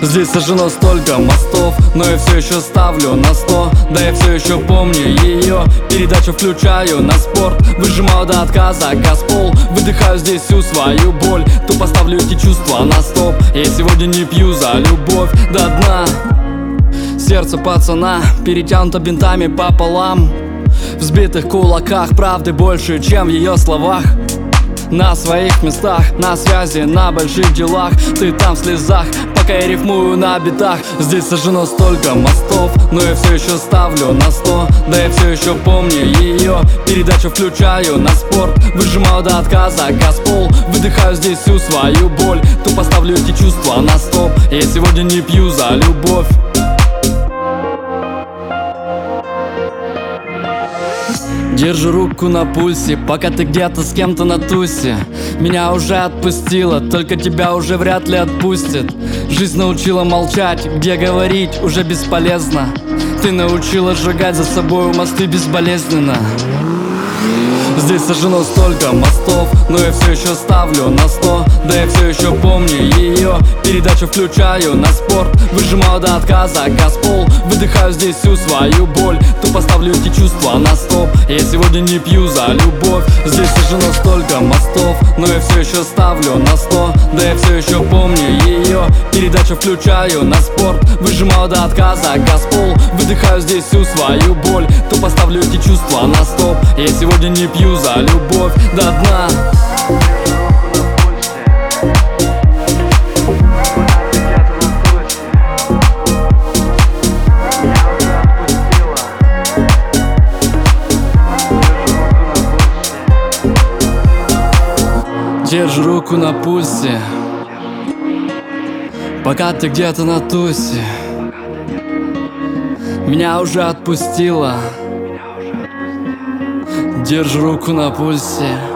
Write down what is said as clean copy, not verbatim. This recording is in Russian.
Здесь сожжено столько мостов, но я все еще ставлю на 100. Да я все еще помню ее. Передачу включаю на спорт, выжимаю до отказа газпол. Выдыхаю здесь всю свою боль, тупо ставлю эти чувства на стоп. Я сегодня не пью за любовь до дна. Сердце пацана перетянуто бинтами пополам. В сбитых кулаках правды больше, чем в ее словах. На своих местах, на связи, на больших делах. Ты там в слезах, пока я рифмую на битах. Здесь сожжено столько мостов, но я все еще ставлю на 100. Да я все еще помню ее. Передачу включаю на спорт, выжимаю до отказа газпол. Выдыхаю здесь всю свою боль, тупо ставлю эти чувства на стоп. Я сегодня не пью за любовь. Держу руку на пульсе, пока ты где-то с кем-то на тусе. Меня уже отпустило, только тебя уже вряд ли отпустит. Жизнь научила молчать, где говорить уже бесполезно. Ты научила сжигать за собой мосты безболезненно. Здесь сожжено столько мостов, но я все еще ставлю на 100. Да я все еще помню ее. Передачу включаю на спорт, выжимаю до отказа газпол. Выдыхаю здесь всю свою боль, тупо ставлю эти чувства на стоп. Я сегодня не пью за любовь. Здесь сожжено столько мостов, но я все еще ставлю на 100. Да я все еще помню ее. Передачу включаю на спорт, выжимаю до отказа газпол. Выдыхаю здесь всю свою боль, тупо ставлю эти чувства на стоп. Я сегодня не пью за любовь до дна. Держу руку на пульсе, пока ты где-то на тусе. Меня уже отпустило. Держу руку на пульсе.